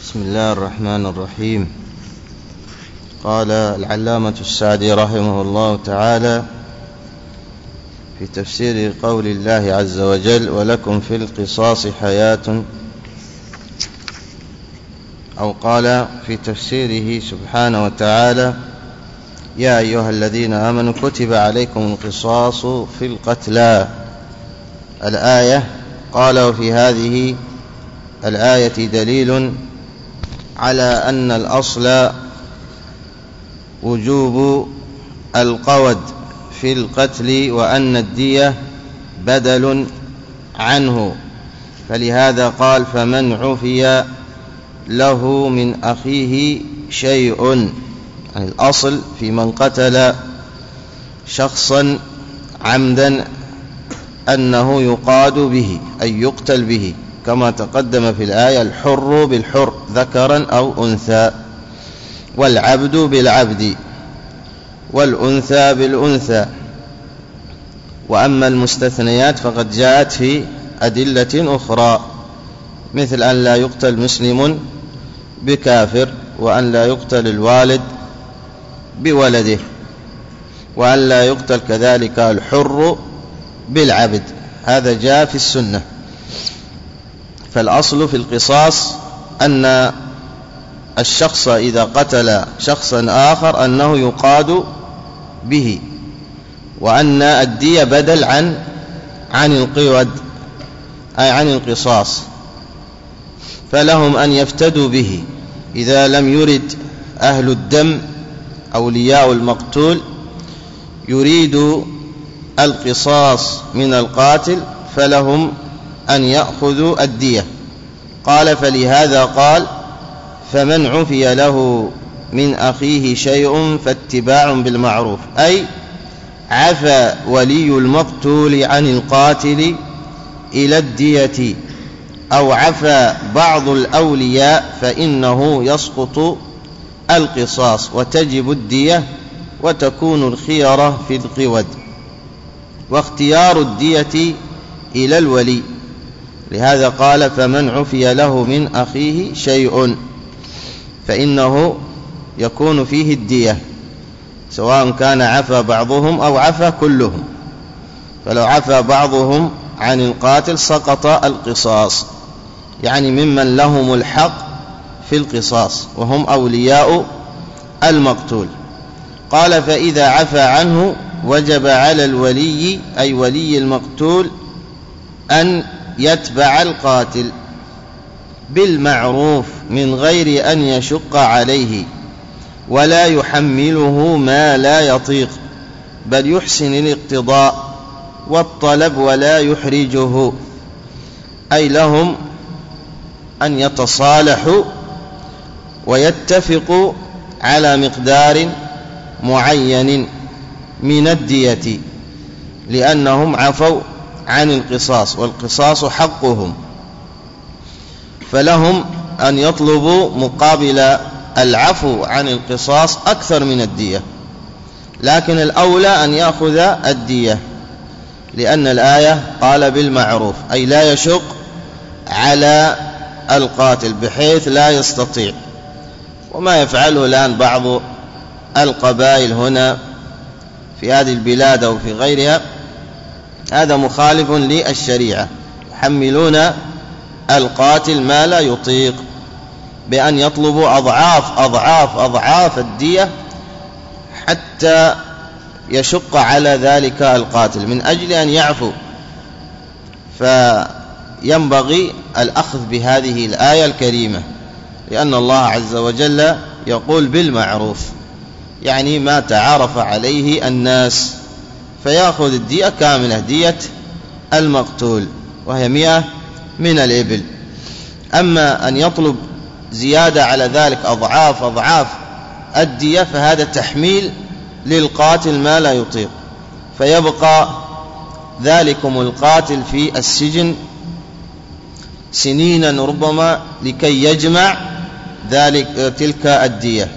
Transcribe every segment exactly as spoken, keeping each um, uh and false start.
بسم الله الرحمن الرحيم. قال العلامة السعدي رحمه الله تعالى في تفسير قول الله عز وجل: ولكم في القصاص حياة، أو قال في تفسيره سبحانه وتعالى: يا أيها الذين آمنوا كتب عليكم القصاص في القتلى. الآية. قال: وفي هذه الآية دليل على أن الأصل وجوب القود في القتل، وأن الدية بدل عنه، فلهذا قال: فمن عفي له من أخيه شيء. يعني الأصل في من قتل شخصا عمدا أنه يقاد به، أي يقتل به، كما تقدم في الآية: الحر بالحر ذكرا أو أنثى، والعبد بالعبد، والأنثى بالأنثى. وأما المستثنيات فقد جاءت في أدلة أخرى، مثل أن لا يقتل مسلم بكافر، وأن لا يقتل الوالد بولده، وأن لا يقتل كذلك الحر بالعبد. هذا جاء في السنة. فالأصل في القصاص أن الشخص إذا قتل شخصا آخر أنه يقاد به، وأن الدية بدل عن عن القود، أي عن القصاص، فلهم أن يفتدوا به. إذا لم يرد أهل الدم أولياء المقتول يريد القصاص من القاتل، فلهم أن يأخذوا الدية. قال: فلهذا قال: فمن عفي له من أخيه شيء فاتباع بالمعروف، أي عفى ولي المقتول عن القاتل إلى الدية، أو عفى بعض الأولياء، فإنه يسقط القصاص وتجب الدية، وتكون الخيرة في القود، واختيار الدية إلى الولي. لهذا قال: فمن عفي له من أخيه شيء، فإنه يكون فيه الدية، سواء كان عفى بعضهم أو عفى كلهم. فلو عفى بعضهم عن القاتل سقط القصاص، يعني ممن لهم الحق في القصاص، وهم أولياء المقتول. قال: فإذا عفى عنه وجب على الولي، أي ولي المقتول، أن يتبع القاتل بالمعروف من غير أن يشق عليه، ولا يحمله ما لا يطيق، بل يحسن الاقتضاء والطلب ولا يحرجه. أي لهم أن يتصالحوا ويتفقوا على مقدار معين من الدية، لأنهم عفوا عن القصاص، والقصاص حقهم، فلهم أن يطلبوا مقابل العفو عن القصاص أكثر من الدية، لكن الأولى أن يأخذ الدية، لأن الآية قال بالمعروف، أي لا يشق على القاتل بحيث لا يستطيع. وما يفعله الآن بعض القبائل هنا في هذه البلاد أو في غيرها هذا مخالف للشريعة، يحملون القاتل ما لا يطيق بأن يطلبوا أضعاف أضعاف أضعاف الدية حتى يشق على ذلك القاتل من أجل أن يعفو. فينبغي الأخذ بهذه الآية الكريمة، لأن الله عز وجل يقول بالمعروف، يعني ما تعارف عليه الناس، فيأخذ الدية كاملة، دية المقتول، وهي مئة من الإبل. أما أن يطلب زيادة على ذلك أضعاف أضعاف الدية فهذا تحميل للقاتل ما لا يطيق، فيبقى ذلكم القاتل في السجن سنينا ربما لكي يجمع ذلك تلك الدية.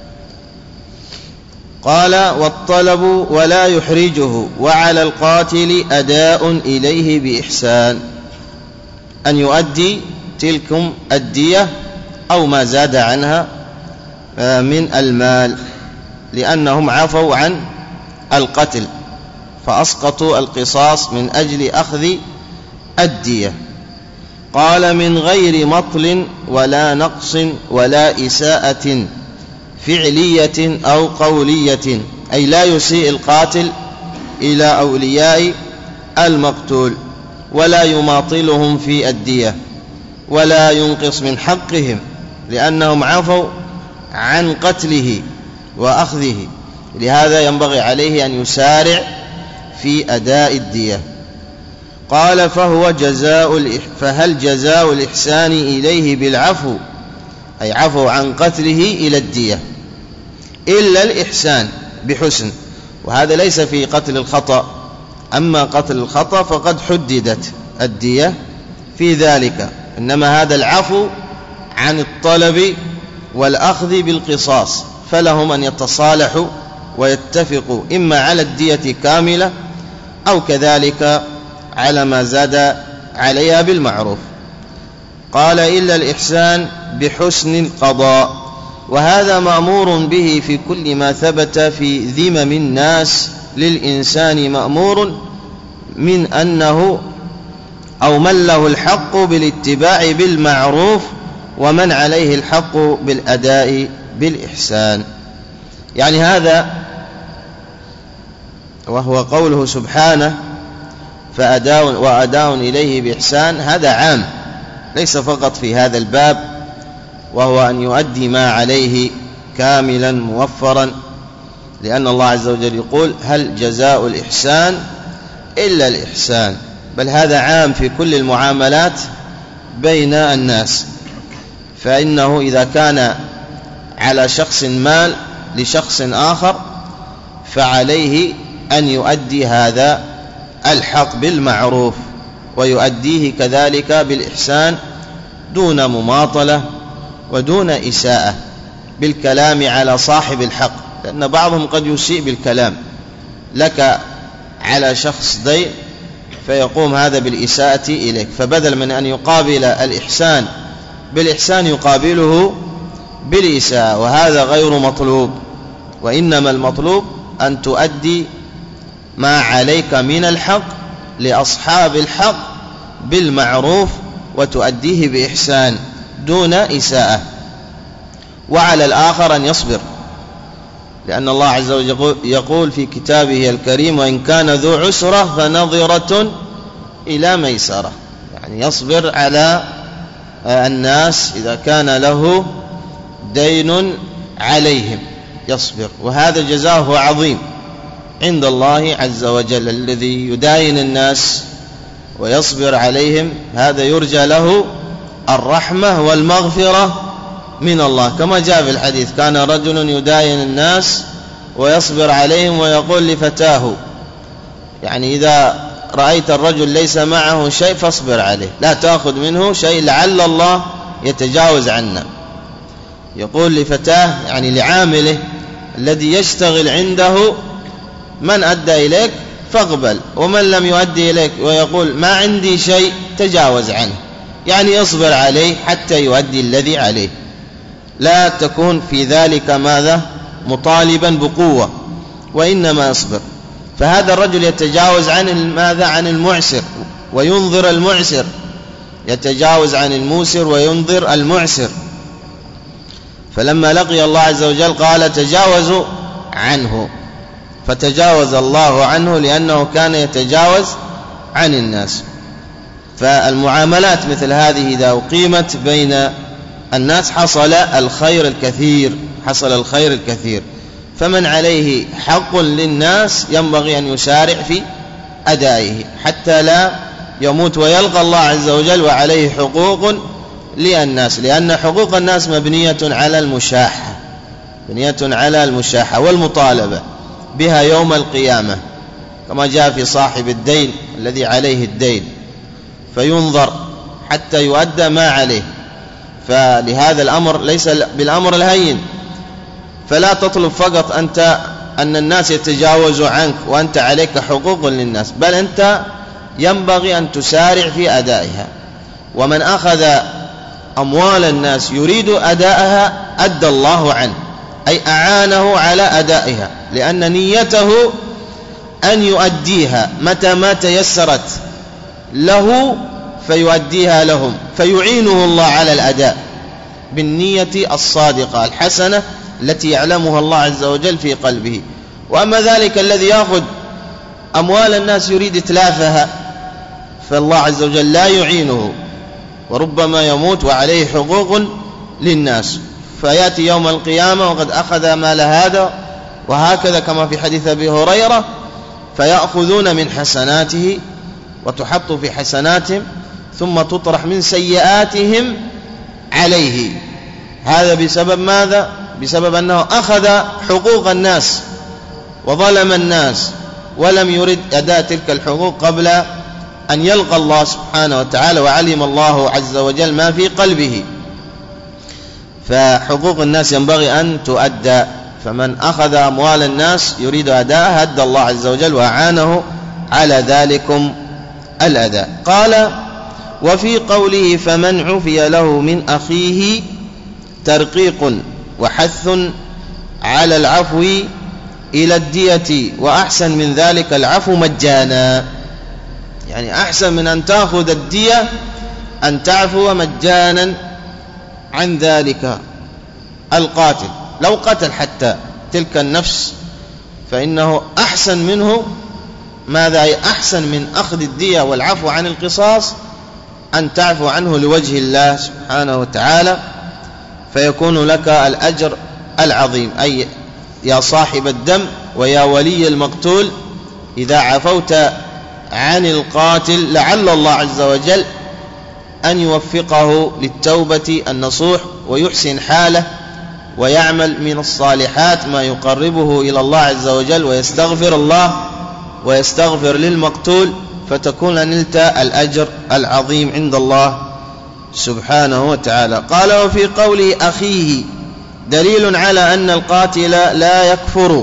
قال: والطلب ولا يحرجه، وعلى القاتل أداء إليه بإحسان، أن يؤدي تلكم الدية أو ما زاد عنها من المال، لأنهم عفوا عن القتل فأسقطوا القصاص من أجل أخذ الدية. قال من غير مطل ولا نقص ولا إساءة فعلية أو قولية، أي لا يسيء القاتل إلى أولياء المقتول ولا يماطلهم في الدية ولا ينقص من حقهم، لأنهم عفوا عن قتله وأخذه، لهذا ينبغي عليه أن يسارع في أداء الدية. قال فهو جزاء فهل جزاء الإحسان إليه بالعفو، أي عفو عن قتله إلى الدية، إلا الإحسان بحسن، وهذا ليس في قتل الخطأ، أما قتل الخطأ فقد حددت الدية في ذلك، إنما هذا العفو عن الطلب والأخذ بالقصاص، فلهم أن يتصالحوا ويتفقوا إما على الدية كاملة أو كذلك على ما زاد عليها بالمعروف. قال إلا الإحسان بحسن القضاء، وهذا مأمور به في كل ما ثبت في ذمم الناس للإنسان مأمور من أنه أو من له الحق بالاتباع بالمعروف ومن عليه الحق بالأداء بالإحسان. يعني هذا وهو قوله سبحانه فأداء وأداء إليه بإحسان، هذا عام ليس فقط في هذا الباب، وهو أن يؤدي ما عليه كاملا موفرا، لأن الله عز وجل يقول هل جزاء الإحسان إلا الإحسان، بل هذا عام في كل المعاملات بين الناس. فإنه إذا كان على شخص مال لشخص آخر فعليه أن يؤدي هذا الحق بالمعروف ويؤديه كذلك بالإحسان دون مماطلة ودون إساءة بالكلام على صاحب الحق، لأن بعضهم قد يسيء بالكلام لك على شخص دين فيقوم هذا بالإساءة إليك، فبدل من أن يقابل الإحسان بالإحسان يقابله بالإساءة، وهذا غير مطلوب، وإنما المطلوب أن تؤدي ما عليك من الحق لأصحاب الحق بالمعروف وتؤديه بإحسان دون إساءة، وعلى الآخر أن يصبر، لأن الله عز وجل يقول في كتابه الكريم وإن كان ذو عسرة فنظرة إلى ميسرة، يعني يصبر على الناس إذا كان له دين عليهم يصبر، وهذا جزاؤه عظيم عند الله عز وجل، الذي يداين الناس ويصبر عليهم هذا يرجى له الرحمة والمغفرة من الله، كما جاء في الحديث كان رجل يداين الناس ويصبر عليهم ويقول لفتاه، يعني إذا رأيت الرجل ليس معه شيء فاصبر عليه، لا تأخذ منه شيء لعل الله يتجاوز عنا. يقول لفتاه يعني لعامله الذي يشتغل عنده من أدى إليك فاقبل، ومن لم يؤدي إليك ويقول ما عندي شيء تجاوز عنه، يعني اصبر عليه حتى يؤدي الذي عليه، لا تكون في ذلك ماذا مطالبا بقوة، وإنما اصبر. فهذا الرجل يتجاوز عن ماذا عن المعسر وينظر المعسر، يتجاوز عن الموسر وينظر المعسر، فلما لقي الله عز وجل قال تجاوزوا عنه، فتجاوز الله عنه لأنه كان يتجاوز عن الناس. فالمعاملات مثل هذه إذا أقيمت بين الناس حصل الخير الكثير، حصل الخير الكثير. فمن عليه حق للناس ينبغي أن يسارع في أدائه حتى لا يموت ويلقى الله عز وجل وعليه حقوق للناس، لأن حقوق الناس مبنية على المشاحة، مبنية على المشاحة والمطالبة بها يوم القيامة، كما جاء في صاحب الدين الذي عليه الدين فينظر حتى يؤدى ما عليه. فلهذا الأمر ليس بالأمر الهين، فلا تطلب فقط أنت أن الناس يتجاوزوا عنك وأنت عليك حقوق للناس، بل أنت ينبغي أن تسارع في أدائها. ومن أخذ أموال الناس يريد أداءها أدى الله عنه، أي أعانه على أدائها، لأن نيته أن يؤديها متى ما تيسرت له فيؤديها لهم، فيعينه الله على الأداء بالنية الصادقة الحسنة التي يعلمها الله عز وجل في قلبه. وأما ذلك الذي يأخذ أموال الناس يريد إتلافها فالله عز وجل لا يعينه، وربما يموت وعليه حقوق للناس، فيأتي يوم القيامة وقد أخذ مال هذا، وهكذا كما في حديث أبي هريرة، فيأخذون من حسناته وتحط في حسناتهم ثم تطرح من سيئاتهم عليه. هذا بسبب ماذا؟ بسبب أنه أخذ حقوق الناس وظلم الناس ولم يرد أداء تلك الحقوق قبل أن يلقى الله سبحانه وتعالى، وعلم الله عز وجل ما في قلبه. فحقوق الناس ينبغي أن تؤدى، فمن أخذ أموال الناس يريد أداءها أدى الله عز وجل وأعانه على ذلكم الأداء. قال: وفي قوله فمن عفي له من أخيه ترقيق وحث على العفو إلى الدية، وأحسن من ذلك العفو مجانا، يعني أحسن من أن تأخذ الدية أن تعفو مجانا عن ذلك القاتل. لو قتل حتى تلك النفس فإنه أحسن منه، ماذا أحسن من أخذ الدية والعفو عن القصاص أن تعفو عنه لوجه الله سبحانه وتعالى، فيكون لك الأجر العظيم. أي يا صاحب الدم ويا ولي المقتول، إذا عفوت عن القاتل لعل الله عز وجل أن يوفقه للتوبة النصوح ويحسن حاله ويعمل من الصالحات ما يقربه إلى الله عز وجل، ويستغفر الله ويستغفر للمقتول، فتكون نلت الأجر العظيم عند الله سبحانه وتعالى. قال: وفي قوله أخيه دليل على أن القاتل لا يكفر،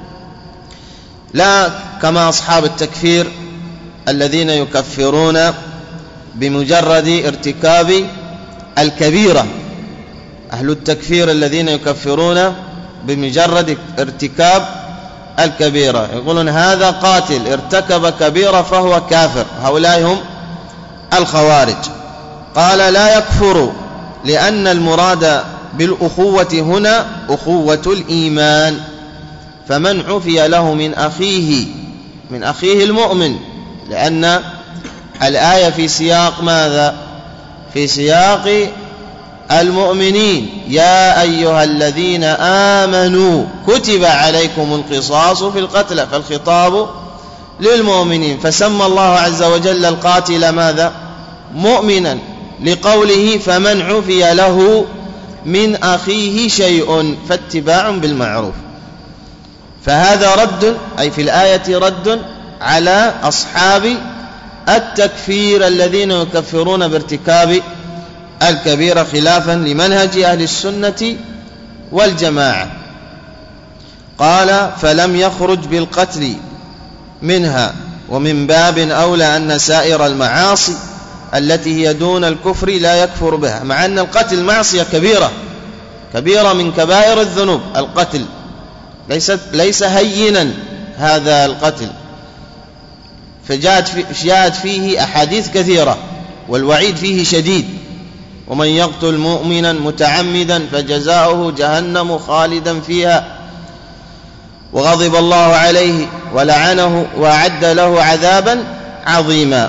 لا كما أصحاب التكفير الذين يكفرون بمجرد ارتكاب الكبيرة. أهل التكفير الذين يكفرون بمجرد ارتكاب الكبيرة يقولون هذا قاتل ارتكب كبيرة فهو كافر، هؤلاء هم الخوارج. قال: لا يكفر، لأن المراد بالأخوة هنا أخوة الإيمان، فمن عفي له من أخيه من أخيه المؤمن، لأن الآية في سياق ماذا؟ في سياق المؤمنين، يا أيها الذين آمنوا كتب عليكم القصاص في القتلى، فالخطاب للمؤمنين، فسمى الله عز وجل القاتل ماذا؟ مؤمنا، لقوله فمن عفي له من أخيه شيء فاتباع بالمعروف. فهذا رد، أي في الآية رد على أصحاب التكفير الذين يكفرون بارتكاب الكبيرة خلافا لمنهج أهل السنة والجماعة. قال: فلم يخرج بالقتل منها، ومن باب أولى أن سائر المعاصي التي هي دون الكفر لا يكفر بها، مع أن القتل معصية كبيرة كبيرة من كبائر الذنوب. القتل ليس, ليس هينا هذا القتل، فجاءت في جاءت فيه أحاديث كثيرة، والوعيد فيه شديد: ومن يقتل مؤمنا متعمدا فجزاؤه جهنم خالدا فيها وغضب الله عليه ولعنه وأعد له عذابا عظيما.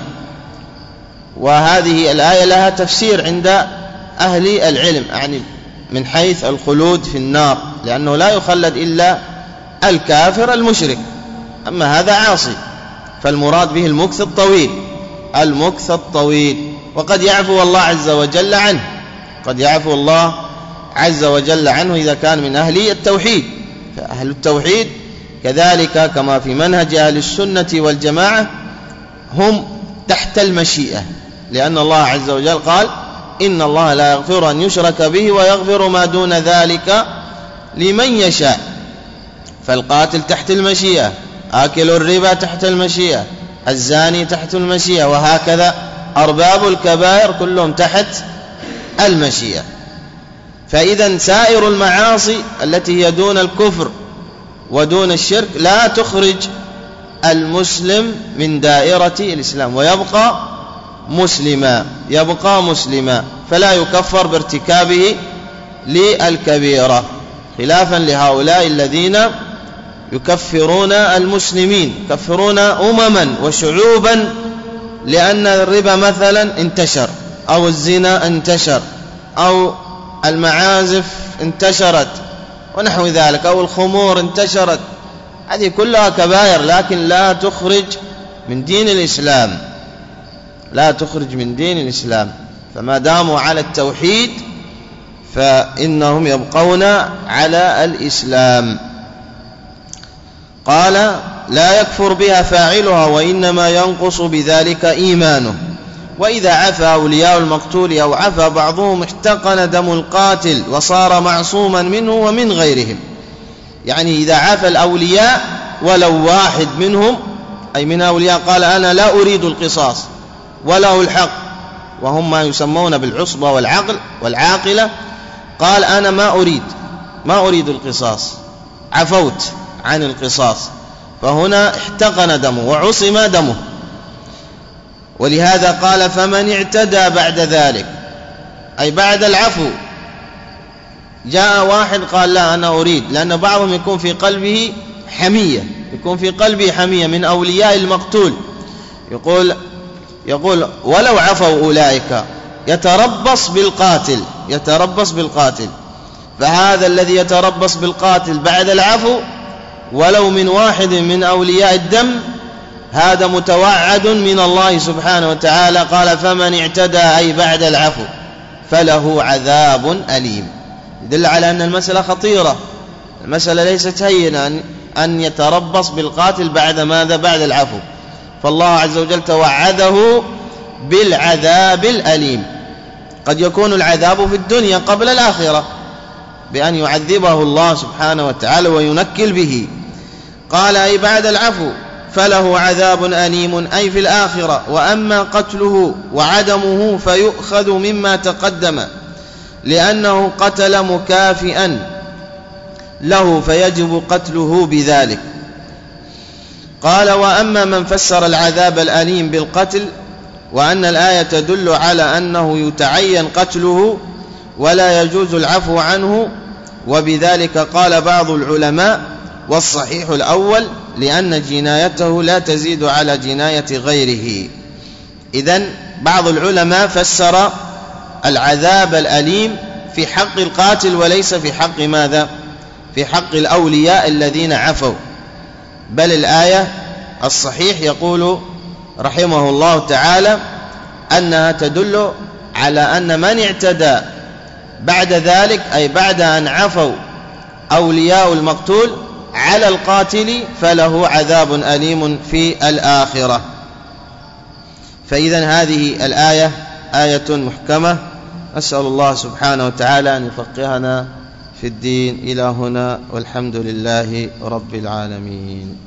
وهذه الآية لها تفسير عند أهل العلم، يعني من حيث الخلود في النار، لأنه لا يخلد إلا الكافر المشرك، أما هذا عاصي، فالمراد به المكث الطويل المكث الطويل وقد يعفو الله عز وجل عنه، قد يعفو الله عز وجل عنه إذا كان من أهل التوحيد. فأهل التوحيد كذلك كما في منهج أهل السنة والجماعة هم تحت المشيئة، لأن الله عز وجل قال: إن الله لا يغفر أن يشرك به ويغفر ما دون ذلك لمن يشاء. فالقاتل تحت المشيئة، آكل الربا تحت المشيئة، الزاني تحت المشيئة، وهكذا أرباب الكبائر كلهم تحت المشيئة. فإذا سائر المعاصي التي هي دون الكفر ودون الشرك لا تخرج المسلم من دائرة الإسلام، ويبقى مسلما يبقى مسلما فلا يكفر بارتكابه للكبيرة، خلافا لهؤلاء الذين يكفرون المسلمين، يكفرون أمما وشعوبا لأن الربا مثلا انتشر أو الزنا انتشر أو المعازف انتشرت ونحو ذلك أو الخمور انتشرت. هذه كلها كبائر لكن لا تخرج من دين الإسلام، لا تخرج من دين الإسلام. فما داموا على التوحيد فإنهم يبقون على الإسلام. قال لا يكفر بها فاعلها وإنما ينقص بذلك إيمانه. وإذا عفى أولياء المقتول أو عفى بعضهم احتقن دم القاتل وصار معصوما منه ومن غيرهم. يعني إذا عفى الأولياء ولو واحد منهم أي من أولياء قال أنا لا أريد القصاص وله الحق، وهم ما يسمون بالعصبة والعقل والعاقلة، قال أنا ما أريد ما أريد القصاص، عفوت عن القصاص، فهنا احتقن دمه وعصم دمه. ولهذا قال فمن اعتدى بعد ذلك أي بعد العفو. جاء واحد قال لا أنا أريد، لأن بعضهم يكون في قلبه حمية، يكون في قلبه حمية من أولياء المقتول، يقول يقول ولو عفوا أولئك يتربص بالقاتل يتربص بالقاتل فهذا الذي يتربص بالقاتل بعد العفو ولو من واحد من أولياء الدم هذا متوعد من الله سبحانه وتعالى. قال فمن اعتدى أي بعد العفو فله عذاب أليم. يدل على أن المسألة خطيرة، المسألة ليست هينة أن يتربص بالقاتل بعد ماذا؟ بعد العفو. فالله عز وجل توعده بالعذاب الأليم. قد يكون العذاب في الدنيا قبل الآخرة بأن يعذبه الله سبحانه وتعالى وينكل به. قال أي بعد العفو فله عذاب أليم أي في الآخرة. وأما قتله وعدمه فيؤخذ مما تقدم لأنه قتل مكافئا له فيجب قتله بذلك. قال وأما من فسر العذاب الأليم بالقتل وأن الآية تدل على أنه يتعين قتله ولا يجوز العفو عنه، وبذلك قال بعض العلماء والصحيح الأول لأن جنايته لا تزيد على جناية غيره. إذن بعض العلماء فسر العذاب الأليم في حق القاتل وليس في حق ماذا؟ في حق الأولياء الذين عفوا. بل الآية الصحيح يقول رحمه الله تعالى أنها تدل على أن من اعتدى بعد ذلك أي بعد أن عفوا أولياء المقتول على القاتل فله عذاب أليم في الآخرة. فإذن هذه الآية آية محكمة. أسأل الله سبحانه وتعالى أن يفقهنا في الدين. إلى هنا والحمد لله رب العالمين.